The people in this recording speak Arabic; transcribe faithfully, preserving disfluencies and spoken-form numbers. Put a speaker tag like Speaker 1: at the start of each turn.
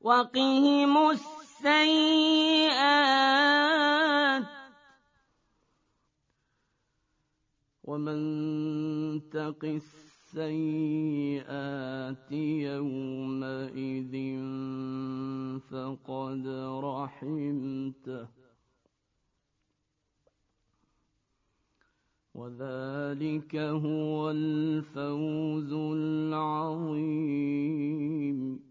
Speaker 1: وقهم السيئات ومن تق السيئات يومئذ فقد رحمته وذلك هو الفوز العظيم.